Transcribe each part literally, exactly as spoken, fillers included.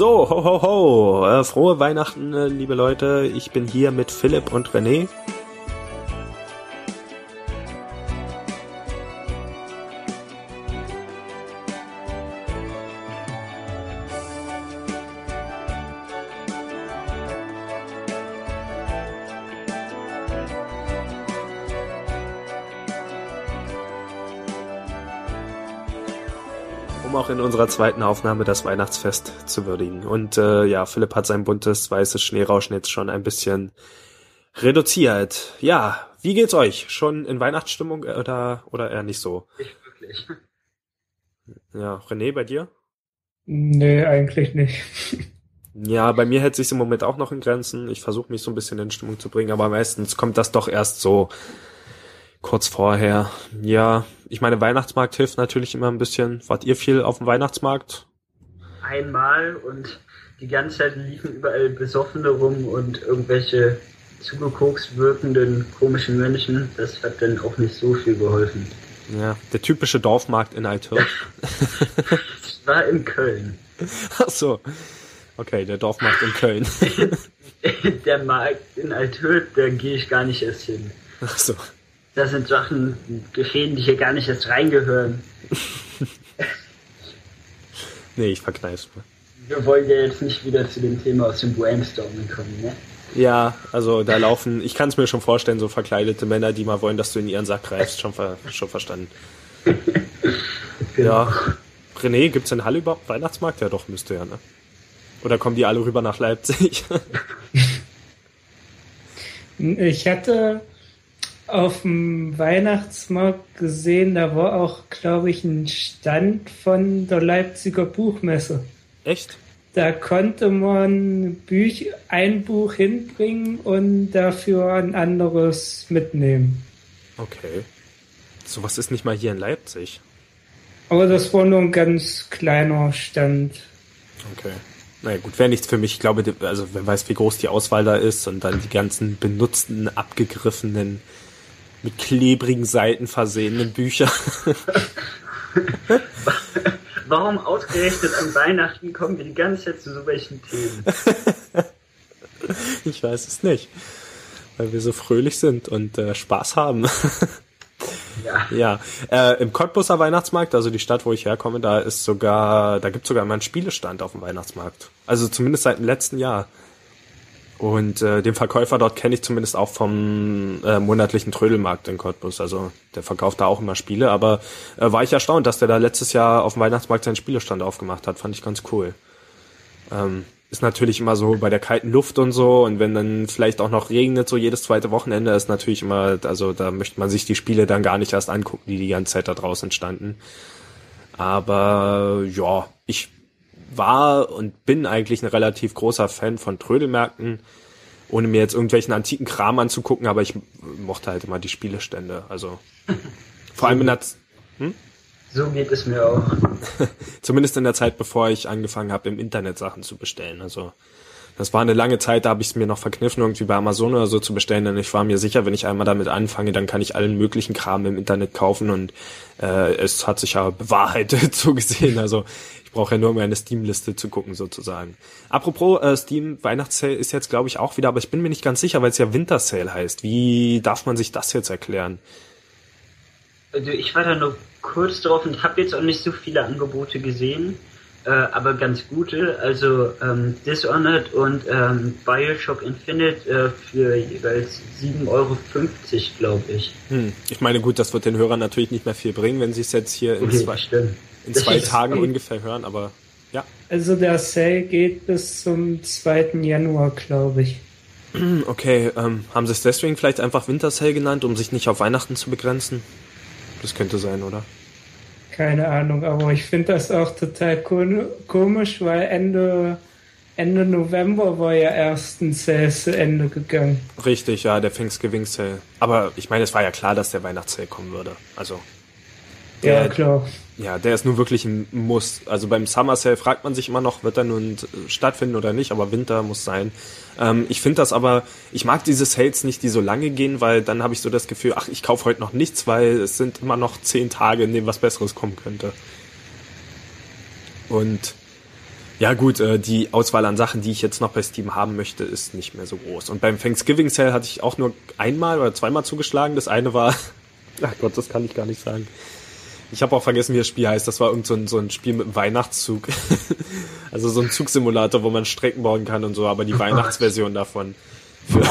So, ho, ho, ho. Äh, frohe Weihnachten, äh, liebe Leute. Ich bin hier mit Philipp und René. Um auch in unserer zweiten Aufnahme das Weihnachtsfest zu würdigen. Und äh, ja, Philipp hat sein buntes, weißes Schneerauschen jetzt schon ein bisschen reduziert. Ja, wie geht's euch? Schon in Weihnachtsstimmung oder, oder eher nicht so? Nicht wirklich. Ja, René, bei dir? Nee, eigentlich nicht. Ja, bei mir hält sich's im Moment auch noch in Grenzen. Ich versuche mich so ein bisschen in Stimmung zu bringen, aber meistens kommt das doch erst so kurz vorher. Ja, ich meine, Weihnachtsmarkt hilft natürlich immer ein bisschen. Wart ihr viel auf dem Weihnachtsmarkt? Einmal und die ganze Zeit liefen überall Besoffene rum und irgendwelche zugekokst wirkenden komischen Menschen. Das hat dann auch nicht so viel geholfen. Ja, der typische Dorfmarkt in Althirsch. Ich war in Köln. Ach so. Okay, der Dorfmarkt in Köln. Der Markt in Althirsch, da gehe ich gar nicht erst hin. Ach so. Das sind Sachen geschehen, die hier gar nicht erst reingehören. Nee, ich verkneif's mal. Wir wollen ja jetzt nicht wieder zu dem Thema aus dem Brainstorming kommen, ne? Ja, also da laufen, ich kann es mir schon vorstellen, so verkleidete Männer, die mal wollen, dass du in ihren Sack greifst, schon, ver, schon verstanden. Genau. Ja. René, gibt's in Halle überhaupt Weihnachtsmarkt? Ja doch, müsste ja, ne? Oder kommen die alle rüber nach Leipzig? Ich hatte auf dem Weihnachtsmarkt gesehen, da war auch, glaube ich, ein Stand von der Leipziger Buchmesse. Echt? Da konnte man Büch, ein Buch hinbringen und dafür ein anderes mitnehmen. Okay. Sowas ist nicht mal hier in Leipzig. Aber das war nur ein ganz kleiner Stand. Okay. Naja gut, wäre nichts für mich. Ich glaube, also wer weiß, wie groß die Auswahl da ist und dann die ganzen benutzten, abgegriffenen, mit klebrigen Seiten versehenen Bücher. Warum ausgerechnet an Weihnachten kommen wir die ganze Zeit zu so welchen Themen? Ich weiß es nicht. Weil wir so fröhlich sind und äh, Spaß haben. Ja. Ja, äh, im Cottbuser Weihnachtsmarkt, also die Stadt, wo ich herkomme, da ist sogar, da gibt's sogar mal einen Spielestand auf dem Weihnachtsmarkt. Also zumindest seit dem letzten Jahr. Und äh, den Verkäufer dort kenne ich zumindest auch vom äh, monatlichen Trödelmarkt in Cottbus. Also der verkauft da auch immer Spiele, aber äh, war ich erstaunt, dass der da letztes Jahr auf dem Weihnachtsmarkt seinen Spielestand aufgemacht hat. Fand ich ganz cool. Ähm, ist natürlich immer so bei der kalten Luft und so, und wenn dann vielleicht auch noch regnet, so jedes zweite Wochenende, ist natürlich immer, also da möchte man sich die Spiele dann gar nicht erst angucken, die die ganze Zeit da draußen standen. Aber ja, ich war und bin eigentlich ein relativ großer Fan von Trödelmärkten, ohne mir jetzt irgendwelchen antiken Kram anzugucken, aber ich mochte halt immer die Spielestände, also vor allem in der Z- hm? So geht es mir auch. Zumindest in der Zeit, bevor ich angefangen habe, im Internet Sachen zu bestellen. Also das war eine lange Zeit, da habe ich es mir noch verkniffen, irgendwie bei Amazon oder so zu bestellen, denn ich war mir sicher, wenn ich einmal damit anfange, dann kann ich allen möglichen Kram im Internet kaufen, und äh, es hat sich ja bewahrheitet, so gesehen. Also ich brauche ja nur meine Steam-Liste zu gucken, sozusagen. Apropos äh, Steam, Weihnachtssale ist jetzt, glaube ich, auch wieder, aber ich bin mir nicht ganz sicher, weil es ja Wintersale heißt. Wie darf man sich das jetzt erklären? Also ich war da nur kurz drauf und habe jetzt auch nicht so viele Angebote gesehen, äh, aber ganz gute. Also ähm, Dishonored und ähm, Bioshock Infinite äh, für jeweils sieben Euro fünfzig, glaube ich. Hm. Ich meine, gut, das wird den Hörern natürlich nicht mehr viel bringen, wenn sie es jetzt hier in Okay, zwei, stimmt. in Das zwei ist- Tagen ungefähr hören, aber ja. Also der Sale geht bis zum zweiten Januar, glaube ich. Okay, ähm, haben sie es deswegen vielleicht einfach Wintersale genannt, um sich nicht auf Weihnachten zu begrenzen? Das könnte sein, oder? Keine Ahnung, aber ich finde das auch total ko- komisch, weil Ende, Ende November war ja erst ein Sale zu Ende gegangen. Richtig, ja, der Thanksgiving Sale. Aber ich meine, es war ja klar, dass der Weihnachtssale kommen würde. Also, Ja, der, klar. ja, der ist nun wirklich ein Muss. Also beim Summer Sale fragt man sich immer noch, wird er nun stattfinden oder nicht, aber Winter muss sein. Ähm, ich finde das aber, ich mag diese Sales nicht, die so lange gehen, weil dann habe ich so das Gefühl, ach, ich kaufe heute noch nichts, weil es sind immer noch zehn Tage, in denen was Besseres kommen könnte. Und Ja gut, äh, die Auswahl an Sachen, die ich jetzt noch bei Steam haben möchte, ist nicht mehr so groß. Und beim Thanksgiving Sale hatte ich auch nur einmal oder zweimal zugeschlagen. Das eine war, ach Gott, das kann ich gar nicht sagen. Ich habe auch vergessen, wie das Spiel heißt. Das war irgend so ein, so ein Spiel mit einem Weihnachtszug. Also so ein Zugsimulator, wo man Strecken bauen kann und so, aber die Weihnachtsversion davon für,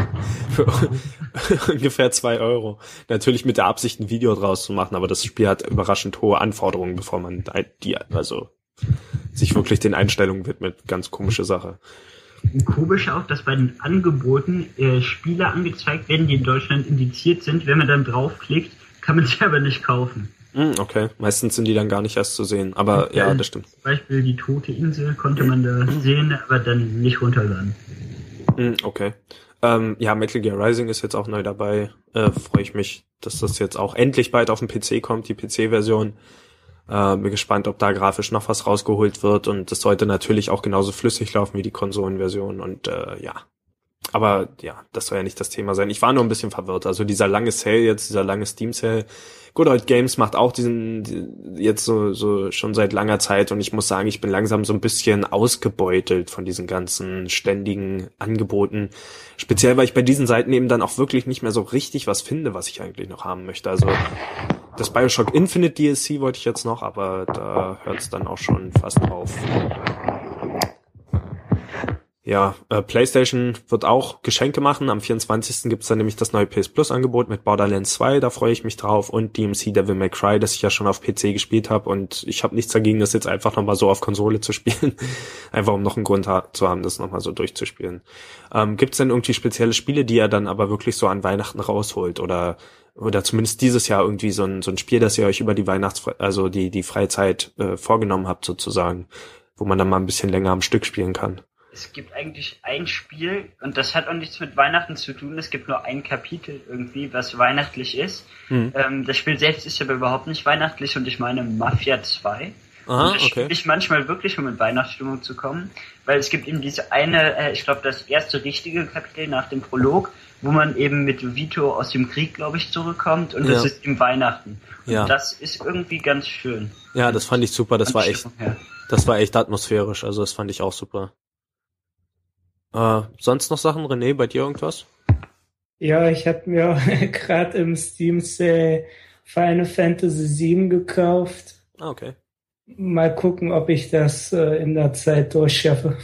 für ungefähr zwei Euro. Natürlich mit der Absicht, ein Video draus zu machen, aber das Spiel hat überraschend hohe Anforderungen, bevor man die, also sich wirklich den Einstellungen widmet. Ganz komische Sache. Komisch auch, dass bei den Angeboten äh, Spiele angezeigt werden, die in Deutschland indiziert sind. Wenn man dann draufklickt, kann man sie aber nicht kaufen. Okay, meistens sind die dann gar nicht erst zu sehen, aber ja, das stimmt. Zum Beispiel die Tote Insel konnte man da sehen, aber dann nicht runterladen. Okay. Ähm, ja, Metal Gear Rising ist jetzt auch neu dabei. Äh, freue ich mich, dass das jetzt auch endlich bald auf den P C kommt, die P C-Version. Äh, bin gespannt, ob da grafisch noch was rausgeholt wird, und das sollte natürlich auch genauso flüssig laufen wie die Konsolenversion, und äh, ja. Aber ja, das soll ja nicht das Thema sein. Ich war nur ein bisschen verwirrt. Also dieser lange Sale jetzt, dieser lange Steam-Sale. Good Old Games macht auch diesen jetzt so so schon seit langer Zeit, und ich muss sagen, ich bin langsam so ein bisschen ausgebeutelt von diesen ganzen ständigen Angeboten. Speziell, weil ich bei diesen Seiten eben dann auch wirklich nicht mehr so richtig was finde, was ich eigentlich noch haben möchte. Also das BioShock Infinite D L C wollte ich jetzt noch, aber da hört es dann auch schon fast auf. Ja, äh, PlayStation wird auch Geschenke machen. Am vierundzwanzigsten gibt's dann nämlich das neue P S Plus Angebot mit Borderlands zwei, da freue ich mich drauf, und D M C Devil May Cry, das ich ja schon auf P C gespielt habe, und ich habe nichts dagegen, das jetzt einfach nochmal so auf Konsole zu spielen. Einfach um noch einen Grund ha- zu haben, das nochmal so durchzuspielen. Ähm, gibt's denn irgendwie spezielle Spiele, die ihr dann aber wirklich so an Weihnachten rausholt, oder oder zumindest dieses Jahr irgendwie so ein so ein Spiel, das ihr euch über die Weihnachts also die die Freizeit äh, vorgenommen habt sozusagen, wo man dann mal ein bisschen länger am Stück spielen kann? Es gibt eigentlich ein Spiel, und das hat auch nichts mit Weihnachten zu tun. Es gibt nur ein Kapitel irgendwie, was weihnachtlich ist. Hm. Ähm, das Spiel selbst ist aber überhaupt nicht weihnachtlich, und ich meine Mafia zwei. Aha, und das okay. spiele ich manchmal wirklich, um in Weihnachtsstimmung zu kommen, weil es gibt eben diese eine, äh, ich glaube, das erste richtige Kapitel nach dem Prolog, wo man eben mit Vito aus dem Krieg, glaube ich, zurückkommt, und das ja. ist im Weihnachten. Und ja. das ist irgendwie ganz schön. Ja, das fand ich super. Das war echt, her. das war echt atmosphärisch. Also das fand ich auch super. Äh, sonst noch Sachen? René, bei dir irgendwas? Ja, ich habe mir gerade im Steam Sale Final Fantasy sieben gekauft. Ah, okay. Mal gucken, ob ich das äh, in der Zeit durchschaffe.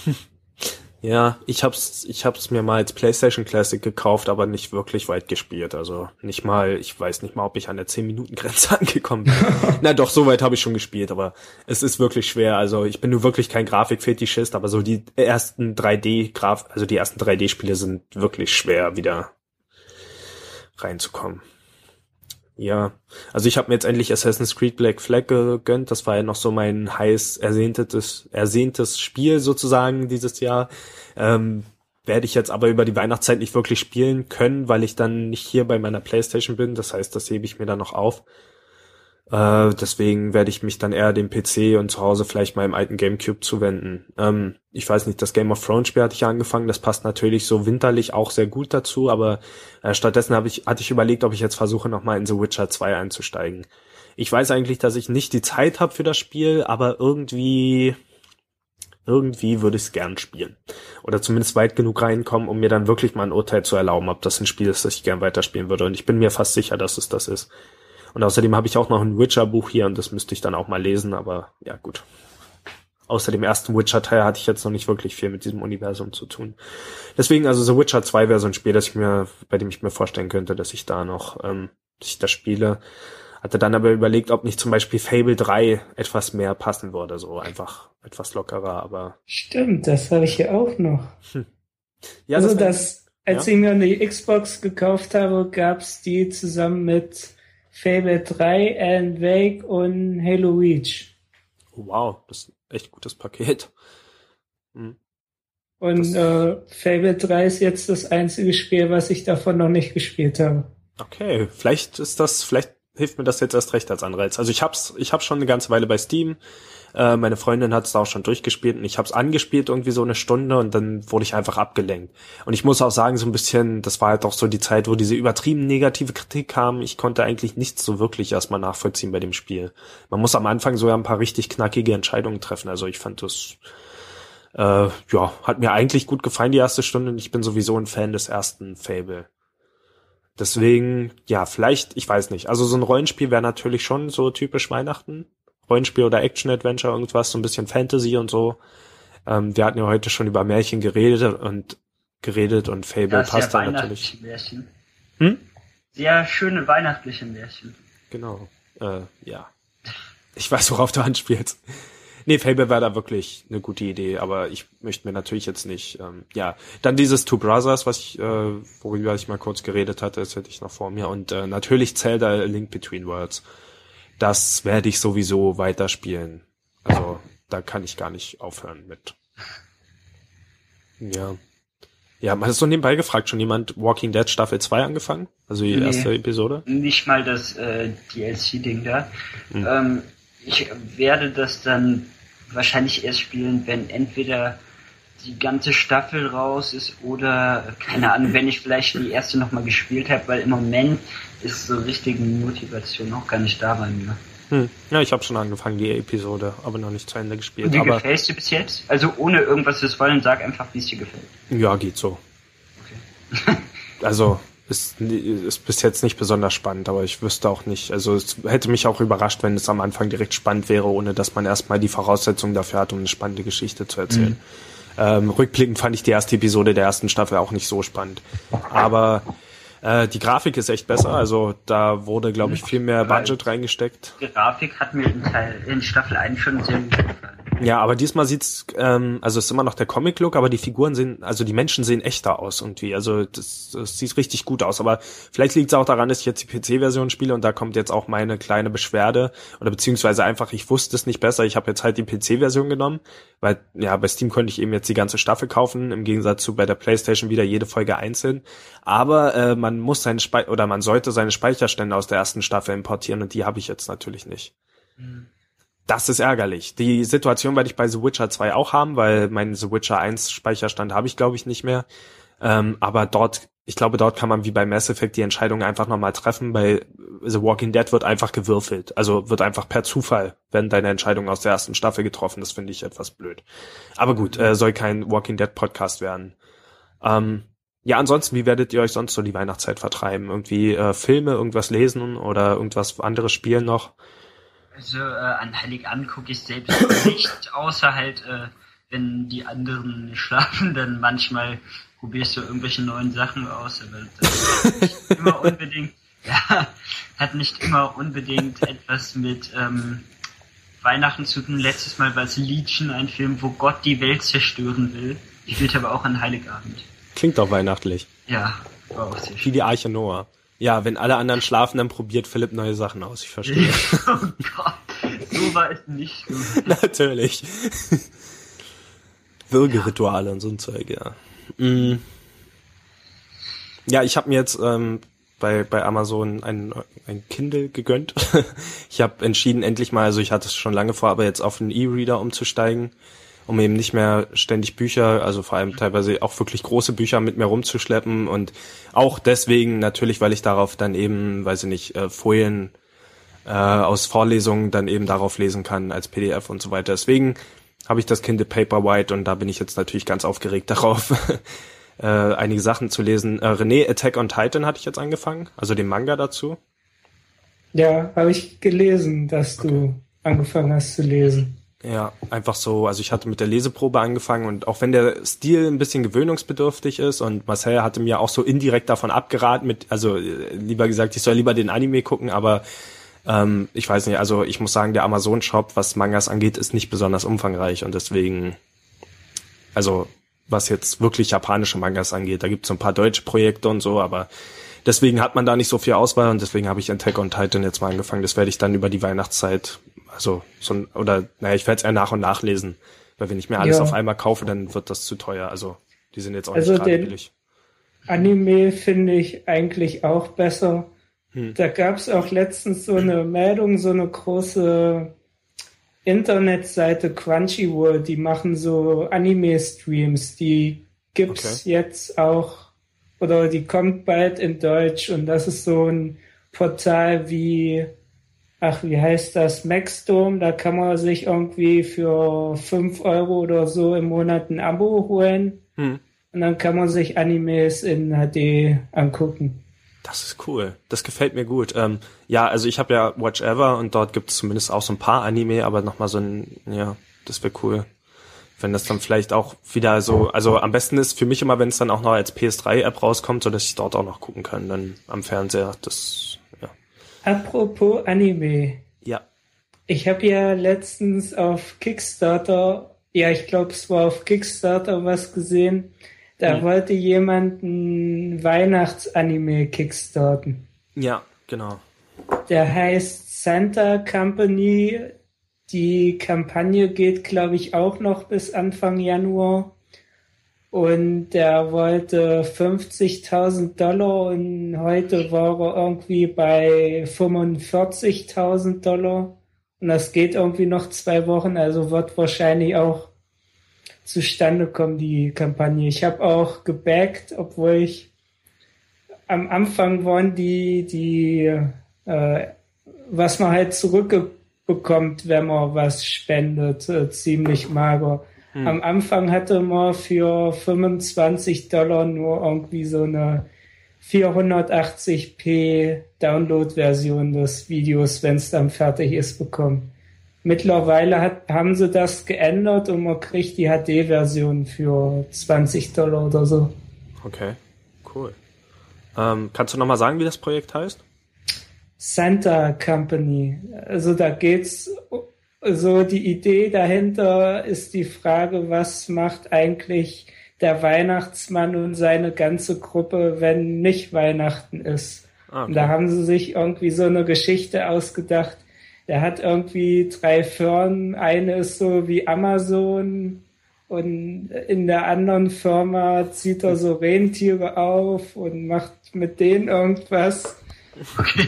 Ja, ich hab's, ich hab's mir mal als PlayStation Classic gekauft, aber nicht wirklich weit gespielt. Also nicht mal, ich weiß nicht mal, ob ich an der zehn Minuten Grenze angekommen bin. Na doch, so weit habe ich schon gespielt, aber es ist wirklich schwer. Also ich bin nur wirklich kein Grafikfetischist, aber so die ersten drei D-Graf, also die ersten drei D-Spiele sind wirklich schwer, wieder reinzukommen. Ja, also ich habe mir jetzt endlich Assassin's Creed Black Flag gegönnt. Das war ja noch so mein heiß ersehntes, ersehntes Spiel sozusagen dieses Jahr. Ähm, werde ich jetzt aber über die Weihnachtszeit nicht wirklich spielen können, weil ich dann nicht hier bei meiner PlayStation bin. Das heißt, das hebe ich mir dann noch auf. Äh, deswegen werde ich mich dann eher dem P C und zu Hause vielleicht meinem alten GameCube zuwenden. Ähm, ich weiß nicht, das Game of Thrones Spiel hatte ich ja angefangen. Das passt natürlich so winterlich auch sehr gut dazu, aber äh, stattdessen habe ich, hatte ich überlegt, ob ich jetzt versuche, nochmal in The Witcher zwei einzusteigen. Ich weiß eigentlich, dass ich nicht die Zeit habe für das Spiel, aber irgendwie, irgendwie würde ich es gern spielen. Oder zumindest weit genug reinkommen, um mir dann wirklich mal ein Urteil zu erlauben, ob das ein Spiel ist, das ich gern weiterspielen würde. Und ich bin mir fast sicher, dass es das ist. Und außerdem habe ich auch noch ein Witcher-Buch hier, und das müsste ich dann auch mal lesen, aber ja gut. Außer dem ersten Witcher-Teil hatte ich jetzt noch nicht wirklich viel mit diesem Universum zu tun. Deswegen, also The Witcher zwei wäre so ein Spiel, das ich mir, bei dem ich mir vorstellen könnte, dass ich da noch, ähm, dass ich das spiele. Hatte dann aber überlegt, ob nicht zum Beispiel Fable drei etwas mehr passen würde, so einfach etwas lockerer, aber... Stimmt, das habe ich hier auch noch. Hm. Ja, also das, das als ja? ich mir eine Xbox gekauft habe, gab's die zusammen mit Fable drei, Alan Wake und Halo Reach. Wow, das ist ein echt gutes Paket. Hm. Und äh, Fable drei ist jetzt das einzige Spiel, was ich davon noch nicht gespielt habe. Okay, vielleicht ist das, vielleicht hilft mir das jetzt erst recht als Anreiz. Also ich hab's, ich hab's schon eine ganze Weile bei Steam. Äh, meine Freundin hat's da auch schon durchgespielt und ich hab's angespielt irgendwie so eine Stunde und dann wurde ich einfach abgelenkt. Und ich muss auch sagen, so ein bisschen, das war halt auch so die Zeit, wo diese übertrieben negative Kritik kam. Ich konnte eigentlich nichts so wirklich erstmal nachvollziehen bei dem Spiel. Man muss am Anfang sogar ein paar richtig knackige Entscheidungen treffen. Also ich fand das, äh, ja, hat mir eigentlich gut gefallen die erste Stunde und ich bin sowieso ein Fan des ersten Fable. Deswegen, ja, vielleicht, ich weiß nicht. Also so ein Rollenspiel wäre natürlich schon so typisch Weihnachten. Rollenspiel oder Action-Adventure, irgendwas, so ein bisschen Fantasy und so. Ähm, wir hatten ja heute schon über Märchen geredet und geredet und Fable ja, passt da natürlich. Märchen. Hm? Sehr schöne weihnachtliche Märchen. Genau. Äh, ja. Ich weiß, worauf du anspielst. Nee, Fable wäre da wirklich eine gute Idee, aber ich möchte mir natürlich jetzt nicht, ähm, ja, dann dieses Two Brothers, was ich, äh, worüber ich mal kurz geredet hatte, das hätte ich noch vor mir und äh, natürlich Zelda A Link Between Worlds. Das werde ich sowieso weiterspielen. Also, da kann ich gar nicht aufhören mit. Ja. Ja, man ist so nebenbei gefragt, schon jemand Walking Dead Staffel zwei angefangen? Also die nee, erste Episode? Nicht mal das äh, D L C-Ding da. Hm. Ähm, ich werde das dann wahrscheinlich erst spielen, wenn entweder die ganze Staffel raus ist oder, keine Ahnung, wenn ich vielleicht die erste nochmal gespielt habe, weil im Moment ist so richtige Motivation auch gar nicht da bei mir. Hm. Ja, ich habe schon angefangen, die Episode, aber noch nicht zu Ende gespielt. Und wie aber gefällt es dir bis jetzt? Also ohne irgendwas zu wollen, sag einfach, wie es dir gefällt. Ja, geht so. Okay. Also, ist, ist bis jetzt nicht besonders spannend, aber ich wüsste auch nicht, also es hätte mich auch überrascht, wenn es am Anfang direkt spannend wäre, ohne dass man erstmal die Voraussetzungen dafür hat, um eine spannende Geschichte zu erzählen. Mhm. Ähm, rückblickend fand ich die erste Episode der ersten Staffel auch nicht so spannend. Aber äh, die Grafik ist echt besser, also da wurde, glaube ich, viel mehr Budget reingesteckt. Die Grafik hat mir in, Teil, in Staffel eins schon sehr gut gefallen. Ja, aber diesmal sieht's, ähm, also es ist immer noch der Comic-Look, aber die Figuren sehen, also die Menschen sehen echter aus irgendwie. Also das, das sieht richtig gut aus. Aber vielleicht liegt es auch daran, dass ich jetzt die P C-Version spiele und da kommt jetzt auch meine kleine Beschwerde oder beziehungsweise einfach, ich wusste es nicht besser. Ich habe jetzt halt die P C-Version genommen, weil ja bei Steam konnte ich eben jetzt die ganze Staffel kaufen, im Gegensatz zu bei der PlayStation wieder jede Folge einzeln. Aber äh, man muss seine Spe- oder man sollte seine Speicherstände aus der ersten Staffel importieren und die habe ich jetzt natürlich nicht. Mhm. Das ist ärgerlich. Die Situation werde ich bei The Witcher zwei auch haben, weil mein The Witcher eins Speicherstand habe ich, glaube ich, nicht mehr. Ähm, aber dort, ich glaube, dort kann man wie bei Mass Effect die Entscheidung einfach nochmal treffen. Bei The Walking Dead wird einfach gewürfelt. Also wird einfach per Zufall, wenn deine Entscheidung aus der ersten Staffel getroffen. Das finde ich etwas blöd. Aber gut, äh, soll kein Walking Dead Podcast werden. Ähm, ja, ansonsten, wie werdet ihr euch sonst so die Weihnachtszeit vertreiben? Irgendwie äh, Filme, irgendwas lesen oder irgendwas anderes spielen noch? Also äh, an Heiligabend gucke ich selbst nicht, außer halt, äh, wenn die anderen schlafen, dann manchmal probierst du irgendwelche neuen Sachen aus, aber das hat nicht immer unbedingt, ja, hat nicht immer unbedingt etwas mit ähm, Weihnachten zu tun. Letztes Mal war es Legion, ein Film, wo Gott die Welt zerstören will. Spielt aber auch an Heiligabend. Klingt doch weihnachtlich. Ja, war auch sehr schön. Wie die Arche Noah. Ja, wenn alle anderen schlafen, dann probiert Philipp neue Sachen aus. Ich verstehe. Oh Gott, so war es nicht. Natürlich. Würgerituale ja. Und so ein Zeug, ja. Mm. Ja, ich habe mir jetzt ähm, bei bei Amazon ein, ein Kindle gegönnt. Ich habe entschieden, endlich mal, also ich hatte es schon lange vor, aber jetzt auf einen E-Reader umzusteigen, um eben nicht mehr ständig Bücher, also vor allem teilweise auch wirklich große Bücher mit mir rumzuschleppen und auch deswegen natürlich, weil ich darauf dann eben, weiß ich nicht, äh, Folien äh, aus Vorlesungen dann eben darauf lesen kann als P D F und so weiter. Deswegen habe ich das Kindle Paperwhite und da bin ich jetzt natürlich ganz aufgeregt darauf, äh, einige Sachen zu lesen. Äh, René, Attack on Titan hatte ich jetzt angefangen, also den Manga dazu. Ja, habe ich gelesen, dass okay. du angefangen hast zu lesen. Ja, einfach so, also ich hatte mit der Leseprobe angefangen und auch wenn der Stil ein bisschen gewöhnungsbedürftig ist und Marcel hatte mir auch so indirekt davon abgeraten, mit, also lieber gesagt, ich soll lieber den Anime gucken, aber ähm, ich weiß nicht, also ich muss sagen, der Amazon-Shop, was Mangas angeht, ist nicht besonders umfangreich und deswegen, also was jetzt wirklich japanische Mangas angeht, da gibt es so ein paar deutsche Projekte und so, aber deswegen hat man da nicht so viel Auswahl und deswegen habe ich Attack on Titan jetzt mal angefangen. Das werde ich dann über die Weihnachtszeit, also so ein, oder naja, ich werde es eher nach und nach lesen, weil wenn ich mir alles ja. auf einmal kaufe, dann wird das zu teuer. Also die sind jetzt auch also nicht gerade billig. Anime finde ich eigentlich auch besser, Hm. Da gab es auch letztens so eine Meldung, so eine große Internetseite Crunchyroll, die machen so Anime-Streams, die gibt's okay. jetzt auch, oder die kommt bald in Deutsch, und das ist so ein Portal wie, ach, wie heißt das, Maxdome, da kann man sich irgendwie für fünf Euro oder so im Monat ein Abo holen, hm. und dann kann man sich Animes in H D angucken. Das ist cool. Das gefällt mir gut. Ähm, ja, also ich habe ja Watch Ever und dort gibt es zumindest auch so ein paar Anime, aber nochmal so ein, ja, das wäre cool. Wenn das dann vielleicht auch wieder so, also am besten ist für mich immer, wenn es dann auch noch als P S drei App rauskommt, so dass ich dort auch noch gucken kann, dann am Fernseher, das, ja. Apropos Anime. Ja. Ich habe ja letztens auf Kickstarter, ja, ich glaube, es war auf Kickstarter was gesehen. Da hm. wollte jemand ein Weihnachtsanime kickstarten. Ja, genau. Der heißt Santa Company. Die Kampagne geht, glaube ich, auch noch bis Anfang Januar. Und der wollte fünfzigtausend Dollar und heute war er irgendwie bei fünfundvierzigtausend Dollar. Und das geht irgendwie noch zwei Wochen, also wird wahrscheinlich auch zustande kommen, die Kampagne. Ich habe auch gebackt, obwohl ich am Anfang waren die, die äh, was man halt zurückbekommt, wenn man was spendet, äh, ziemlich mager. Hm. Am Anfang hatte man für fünfundzwanzig Dollar nur irgendwie so eine vierhundertachtzig p Download-Version des Videos, wenn es dann fertig ist, bekommen. Mittlerweile hat, haben sie das geändert und man kriegt die H D-Version für zwanzig Dollar oder so. Okay, cool. Ähm, kannst du nochmal sagen, wie das Projekt heißt? Santa Company. Also da geht's, so die Idee dahinter ist die Frage, was macht eigentlich der Weihnachtsmann und seine ganze Gruppe, wenn nicht Weihnachten ist. Ah, okay. Und da haben sie sich irgendwie so eine Geschichte ausgedacht. Der hat irgendwie drei Firmen, eine ist so wie Amazon und in der anderen Firma zieht er so Rentiere auf und macht mit denen irgendwas. Okay.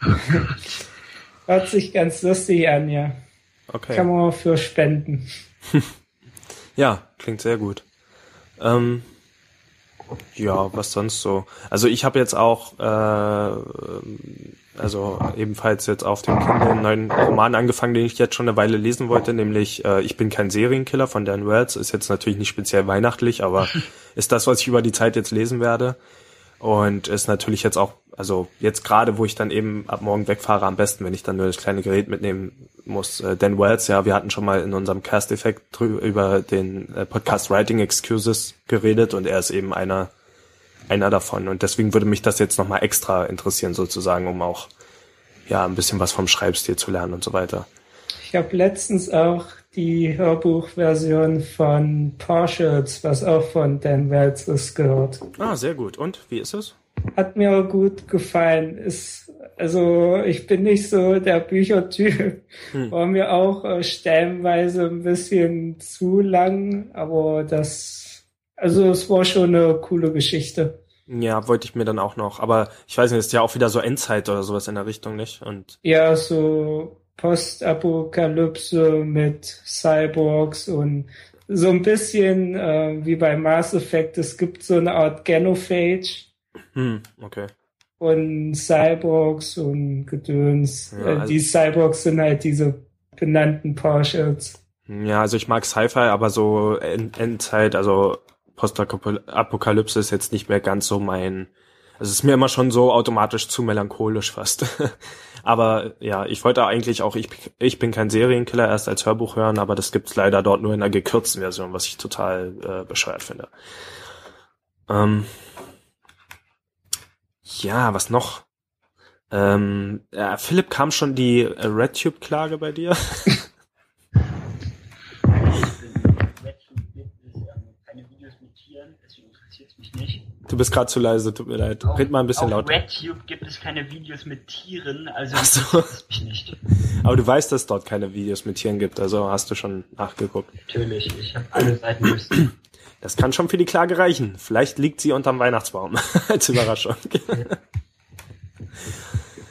Hört sich ganz lustig an, ja. Okay. Kann man auch für spenden. Ja, klingt sehr gut. Ähm, ja, was sonst so? Also ich habe jetzt auch äh, also ebenfalls jetzt auf dem Kindle einen neuen Roman angefangen, den ich jetzt schon eine Weile lesen wollte, nämlich äh, Ich bin kein Serienkiller von Dan Wells. Ist jetzt natürlich nicht speziell weihnachtlich, aber ist das, was ich über die Zeit jetzt lesen werde. Und ist natürlich jetzt auch, also jetzt gerade, wo ich dann eben ab morgen wegfahre, am besten, wenn ich dann nur das kleine Gerät mitnehmen muss. Äh, Dan Wells, ja, wir hatten schon mal in unserem Cast-Effekt drü- über den äh, Podcast Writing Excuses geredet und er ist eben einer einer davon. Und deswegen würde mich das jetzt nochmal extra interessieren, sozusagen, um auch ja ein bisschen was vom Schreibstil zu lernen und so weiter. Ich habe letztens auch die Hörbuchversion von Partials, was auch von Dan Wells ist, gehört. Ah, sehr gut. Und wie ist es? Hat mir auch gut gefallen. Ist, also ich bin nicht so der Büchertyp. Hm. War mir auch äh, stellenweise ein bisschen zu lang, aber das Also es war schon eine coole Geschichte. Ja, wollte ich mir dann auch noch. Aber ich weiß nicht, ist ja auch wieder so Endzeit oder sowas in der Richtung, nicht? Und ja, so Postapokalypse mit Cyborgs und so ein bisschen äh, wie bei Mass Effect. Es gibt so eine Art Genophage. Hm, okay. Und Cyborgs und Gedöns. Ja, also äh, die Cyborgs sind halt diese benannten Partials. Ja, also ich mag Sci-Fi, aber so End- Endzeit, also Postapokalypse ist jetzt nicht mehr ganz so mein, also es ist mir immer schon so automatisch zu melancholisch fast. Aber ja, ich wollte eigentlich auch, ich, ich bin kein Serienkiller, erst als Hörbuch hören, aber das gibt's leider dort nur in einer gekürzten Version, was ich total äh, bescheuert finde. Ähm, ja, was noch? Ähm, ja, Philipp, kam schon die äh, RedTube-Klage bei dir? Du bist gerade zu leise, tut mir leid. Red mal ein bisschen lauter. Auf RedTube gibt es keine Videos mit Tieren, also Ach so. interessiert mich nicht. Aber du weißt, dass es dort keine Videos mit Tieren gibt, also hast du schon nachgeguckt. Natürlich, ich habe alle Seiten gewusst. Das kann schon für die Klage reichen. Vielleicht liegt sie unterm Weihnachtsbaum als Überraschung.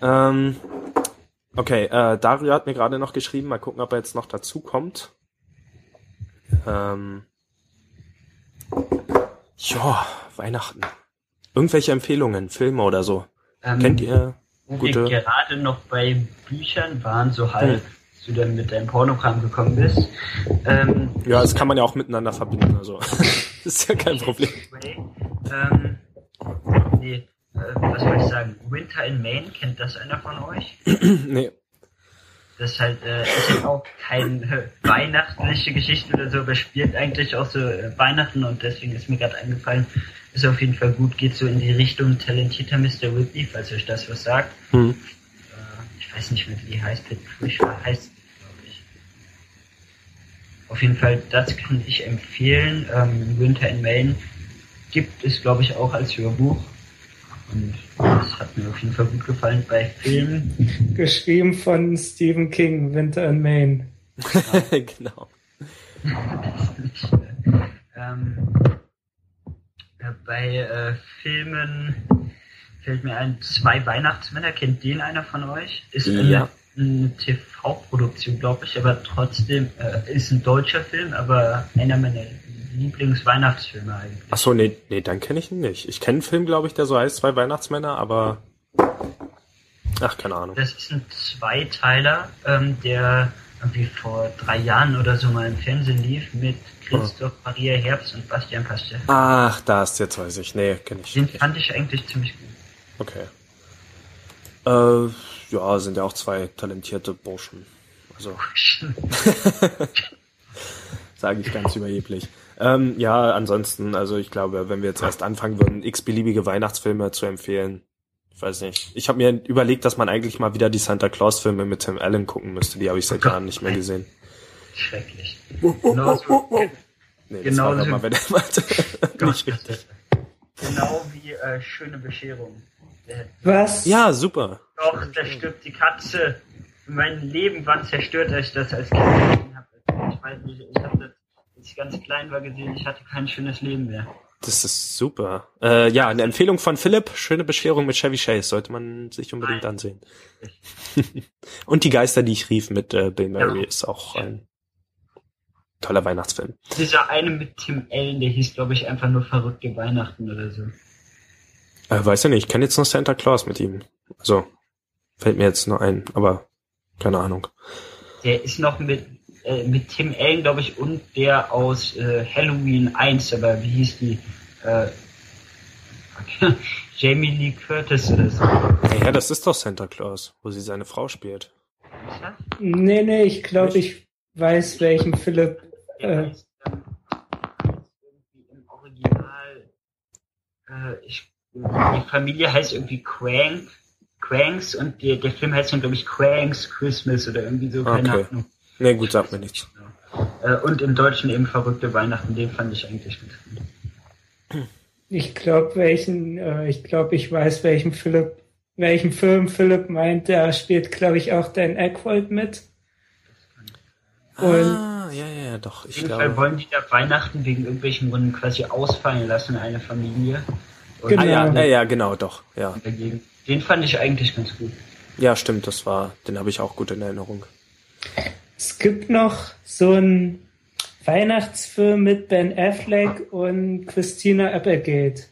Ähm, okay, äh, Dario hat mir gerade noch geschrieben, mal gucken, ob er jetzt noch dazu kommt. Ähm, ja, Weihnachten. Irgendwelche Empfehlungen, Filme oder so? Ähm, Kennt ihr wo gute? wir gerade noch bei Büchern waren, so halb, hm. du dann mit deinem Pornogramm gekommen bist. Ähm, ja, das kann man ja auch miteinander verbinden, also das ist ja kein Problem. Ähm, nee, äh, was soll ich sagen? Winter in Maine, kennt das einer von euch? Nee. Das ist halt, äh, ist halt auch keine äh, weihnachtliche Geschichte oder so, aber spielt eigentlich auch so äh, Weihnachten und deswegen ist mir gerade eingefallen, ist auf jeden Fall gut, geht so in die Richtung talentierter Mister Whitley, falls euch das was sagt. Hm. Äh, ich weiß nicht mehr, wie die heißt, Patricia heißt, glaube ich. Auf jeden Fall, das kann ich empfehlen. Ähm, Winter in Maine gibt es, glaube ich, auch als Hörbuch. Und das hat mir auf jeden Fall gut gefallen. Bei Filmen. Geschrieben von Stephen King, Winter in Maine. Genau. nicht, äh, ähm, äh, bei äh, Filmen fällt mir ein, zwei Weihnachtsmänner. Kennt den einer von euch? Ist eine, ja. eine T V-Produktion, glaube ich, aber trotzdem äh, ist ein deutscher Film, aber einer meiner Lieblingsweihnachtsfilme eigentlich. Ach so, nee, nee, dann kenne ich ihn nicht. Ich kenne einen Film, glaube ich, der so heißt, zwei Weihnachtsmänner, aber ach, keine Ahnung. Das ist ein Zweiteiler, ähm, der irgendwie vor drei Jahren oder so mal im Fernsehen lief mit Christoph oh. Maria Herbst und Bastian Pastewka. Ach, das, jetzt weiß ich. Nee, kenne ich Den nicht. Den fand ich eigentlich ziemlich gut. Okay. Äh, ja, sind ja auch zwei talentierte Burschen. Also sage ich ganz überheblich. Ähm, ja, ansonsten, also ich glaube, wenn wir jetzt erst anfangen würden, x-beliebige Weihnachtsfilme zu empfehlen, ich weiß nicht. Ich habe mir überlegt, dass man eigentlich mal wieder die Santa Claus-Filme mit Tim Allen gucken müsste. Die habe ich seit Jahren nicht mehr gesehen. Schrecklich. Genauso, nee, das war doch mal, wenn er meinte. Nicht richtig. Genau wie äh, Schöne Bescherung. Was? Ja, super. Doch, da stirbt die Katze. Mein Leben war zerstört, als ich das als Kind gesehen habe. Ich weiß nicht, ich habe das, als ich ganz klein war, gesehen, ich hatte kein schönes Leben mehr. Das ist super. Äh, ja, eine Empfehlung von Philipp, Schöne Bescherung mit Chevy Chase, sollte man sich unbedingt Nein. ansehen. Und Die Geister, die ich rief mit äh, Bill Murray, ja. ist auch ein toller Weihnachtsfilm. Dieser eine mit Tim Allen, der hieß, glaube ich, einfach nur Verrückte Weihnachten oder so. Äh, weiß ja nicht, ich kenne jetzt noch Santa Claus mit ihm. Also, fällt mir jetzt nur ein, aber keine Ahnung. Der ist noch mit äh, mit Tim Allen, glaube ich, und der aus äh, Halloween eins, aber wie hieß die? Äh, okay. Jamie Lee Curtis oder so. Ja, das ist doch Santa Claus, wo sie seine Frau spielt. Ist das? Nee, nee, ich glaube, ich weiß, welchen Philipp... Der heißt, ähm, irgendwie im Original... Äh, ich, die Familie heißt irgendwie Crank, Cranks und der, der Film heißt dann, glaube ich, Cranks Christmas oder irgendwie so, keine okay. Ahnung. Nee, gut, sagt mir nichts. Äh, und im Deutschen eben Verrückte Weihnachten, den fand ich eigentlich ganz gut. Ich glaube, welchen, äh, ich glaube, ich weiß, welchen Philipp, welchen Film Philipp meint, da spielt, glaube ich, auch Dan Aykroyd mit. Und ah, ja, ja, doch. Ich auf jeden glaube... Fall wollen die da Weihnachten wegen irgendwelchen Gründen quasi ausfallen lassen, eine Familie. Und genau. Ah, ja, ja, ja, genau, doch, ja. Den fand ich eigentlich ganz gut. Ja, stimmt, das war, den habe ich auch gut in Erinnerung. Es gibt noch so einen Weihnachtsfilm mit Ben Affleck und Christina Applegate.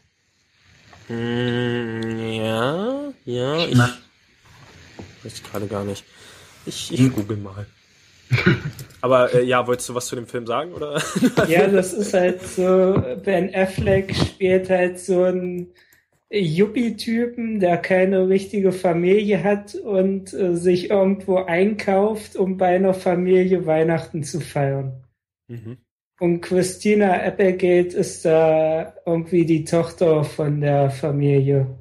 Mm, ja, ja, ich weiß gerade gar nicht. Ich, ich google mal. Aber äh, ja, wolltest du was zu dem Film sagen, oder? Ja, das ist halt so, Ben Affleck spielt halt so einen Yuppie-Typen, der keine richtige Familie hat und äh, sich irgendwo einkauft, um bei einer Familie Weihnachten zu feiern. Mhm. Und Christina Applegate ist da irgendwie die Tochter von der Familie.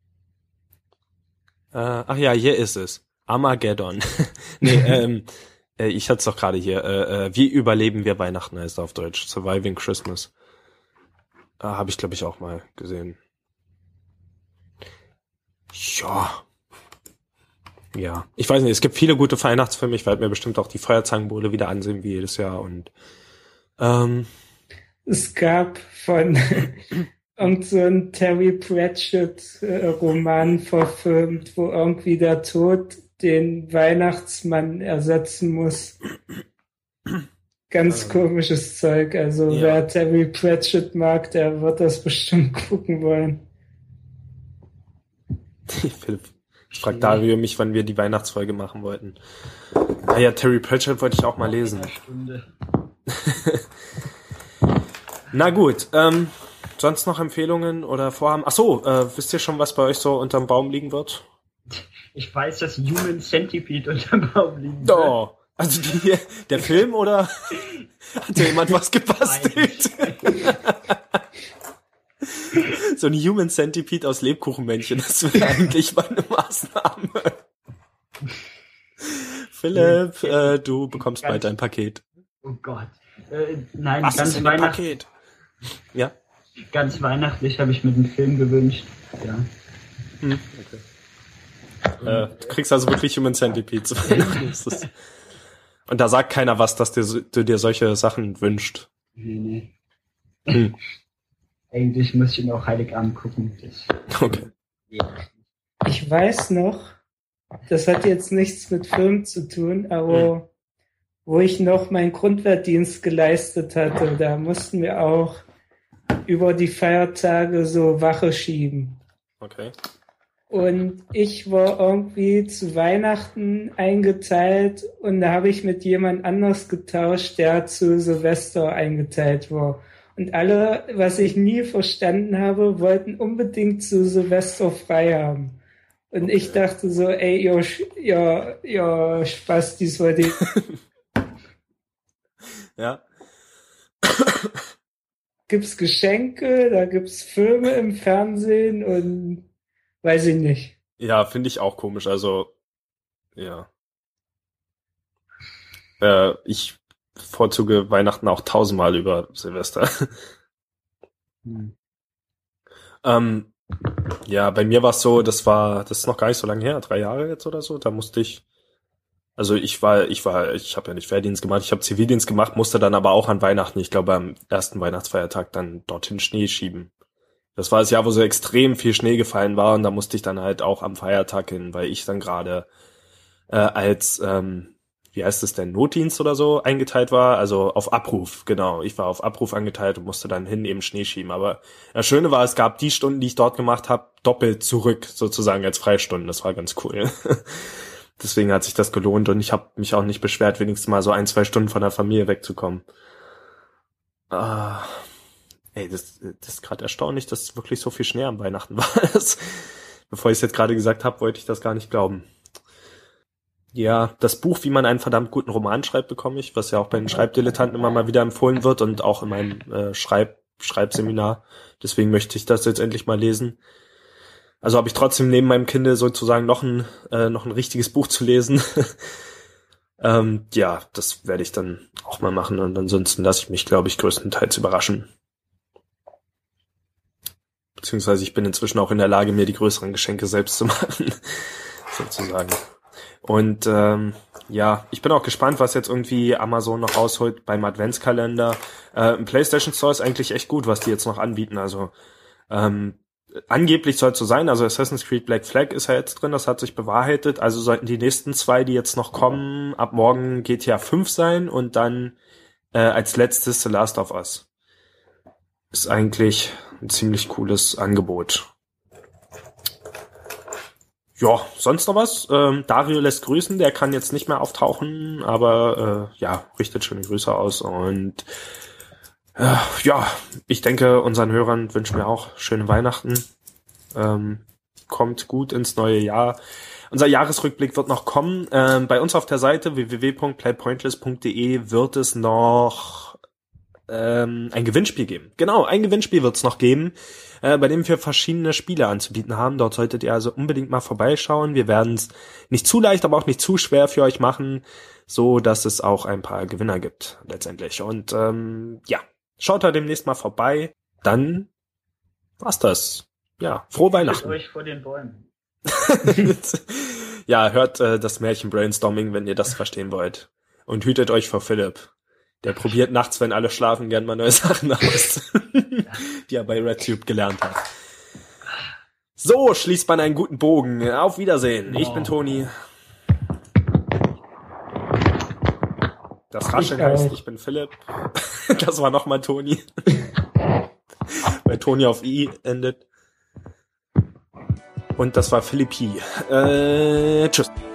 Äh, ach ja, hier ist es. Armageddon. nee, ähm, äh, ich hatte es doch gerade hier. Äh, äh, wie überleben wir Weihnachten heißt auf Deutsch. Surviving Christmas. Äh, Habe ich, glaube ich, auch mal gesehen. Ja. Ja. Ich weiß nicht, es gibt viele gute Weihnachtsfilme. Ich werde mir bestimmt auch die Feuerzangenbowle wieder ansehen, wie jedes Jahr. Und ähm, es gab von irgend so ein Terry Pratchett-Roman verfilmt, wo irgendwie der Tod den Weihnachtsmann ersetzen muss. Ganz ähm, komisches Zeug. Also ja. Wer Terry Pratchett mag, der wird das bestimmt gucken wollen. Philipp, ich frag Dario mich, wann wir die Weihnachtsfolge machen wollten. Ah ja, Terry Pratchett wollte ich auch mal lesen. Na gut, ähm, sonst noch Empfehlungen oder Vorhaben? Ach so, äh, wisst ihr schon, was bei euch so unterm Baum liegen wird? Ich weiß, dass Human Centipede unterm Baum liegen wird. Oh, also die, der Film oder hat ja jemand was gebastelt? So ein Human Centipede aus Lebkuchenmännchen, das wäre eigentlich mal eine Maßnahme. Philipp, äh, du bekommst ganz, bald dein Paket. Oh Gott. Äh, nein, was ganz ist denn ein Paket? Ja. Ganz weihnachtlich habe ich mir den Film gewünscht. Ja. Hm, okay. Äh, du kriegst also wirklich Human Centipede zu Weihnachten. Und da sagt keiner was, dass dir, du dir solche Sachen wünscht. Nee, nee. Hm. Eigentlich muss ich ihn auch Heiligabend gucken. Das okay. Ich weiß noch, das hat jetzt nichts mit Film zu tun, aber hm. wo ich noch meinen Grundwehrdienst geleistet hatte, da mussten wir auch über die Feiertage so Wache schieben. Okay. Und ich war irgendwie zu Weihnachten eingeteilt und da habe ich mit jemand anders getauscht, der zu Silvester eingeteilt war. Und alle, was ich nie verstanden habe, wollten unbedingt zu Silvester frei haben. Und okay. Ich dachte so, ey, ihr, ihr, ihr Spastis, wollt ihr... Ja. Gibt's Geschenke, da gibt's Filme im Fernsehen und weiß ich nicht. Ja, finde ich auch komisch. Also, ja. Äh, ich bevorzuge Weihnachten auch tausendmal über Silvester. Hm. ähm, ja, bei mir war es so, das war, das ist noch gar nicht so lange her, drei Jahre jetzt oder so, da musste ich, also ich war, ich war, ich habe ja nicht Wehrdienst gemacht, ich habe Zivildienst gemacht, musste dann aber auch an Weihnachten, ich glaube am ersten Weihnachtsfeiertag dann dorthin Schnee schieben. Das war das Jahr, wo so extrem viel Schnee gefallen war und da musste ich dann halt auch am Feiertag hin, weil ich dann gerade äh, als, ähm, wie heißt es denn, Notdienst oder so eingeteilt war, also auf Abruf, genau. Ich war auf Abruf eingeteilt und musste dann hin eben Schnee schieben. Aber das Schöne war, es gab die Stunden, die ich dort gemacht habe, doppelt zurück sozusagen als Freistunden. Das war ganz cool. Deswegen hat sich das gelohnt und ich habe mich auch nicht beschwert, wenigstens mal so ein, zwei Stunden von der Familie wegzukommen. Ah... Ey, das, das ist gerade erstaunlich, dass wirklich so viel Schnee am Weihnachten war. Das, bevor ich es jetzt gerade gesagt habe, wollte ich das gar nicht glauben. Ja, das Buch, wie man einen verdammt guten Roman schreibt, bekomme ich, was ja auch bei den Schreibdilettanten immer mal wieder empfohlen wird und auch in meinem äh, Schreib, Schreibseminar. Deswegen möchte ich das jetzt endlich mal lesen. Also habe ich trotzdem neben meinem Kindle sozusagen noch ein, äh, noch ein richtiges Buch zu lesen. ähm, ja, das werde ich dann auch mal machen und ansonsten lasse ich mich, glaube ich, größtenteils überraschen. Beziehungsweise ich bin inzwischen auch in der Lage, mir die größeren Geschenke selbst zu machen, sozusagen. Und ähm, ja, ich bin auch gespannt, was jetzt irgendwie Amazon noch rausholt beim Adventskalender. Äh, im PlayStation Store ist eigentlich echt gut, was die jetzt noch anbieten. Also ähm, angeblich soll es so sein, also Assassin's Creed Black Flag ist ja jetzt drin, das hat sich bewahrheitet. Also sollten die nächsten zwei, die jetzt noch kommen, ab morgen G T A fünf sein und dann äh, als letztes The Last of Us. Ist eigentlich ein ziemlich cooles Angebot. Ja, sonst noch was? Ähm, Dario lässt grüßen, der kann jetzt nicht mehr auftauchen, aber äh, ja, richtet schöne Grüße aus und äh, ja, ich denke, unseren Hörern wünschen wir auch schöne Weihnachten. Ähm, kommt gut ins neue Jahr. Unser Jahresrückblick wird noch kommen. Ähm, bei uns auf der Seite w w w punkt playpointless punkt d e wird es noch ähm, ein Gewinnspiel geben. Genau, ein Gewinnspiel wird es noch geben, äh, bei dem wir verschiedene Spiele anzubieten haben. Dort solltet ihr also unbedingt mal vorbeischauen. Wir werden es nicht zu leicht, aber auch nicht zu schwer für euch machen, so dass es auch ein paar Gewinner gibt letztendlich. Und ähm, ja, schaut da demnächst mal vorbei. Dann war's das. Ja, frohe Weihnachten. Hütet euch vor den Bäumen. Ja, hört äh, das Märchen Brainstorming, wenn ihr das verstehen wollt. Und hütet euch vor Philipp. Der probiert nachts, wenn alle schlafen, gern mal neue Sachen aus, die er bei RedTube gelernt hat. So schließt man einen guten Bogen. Auf Wiedersehen. Ich bin Toni. Das Rascheln heißt, ich bin Philipp. Das war nochmal Toni. Weil Toni auf I endet. Und das war Philippi. Äh, tschüss.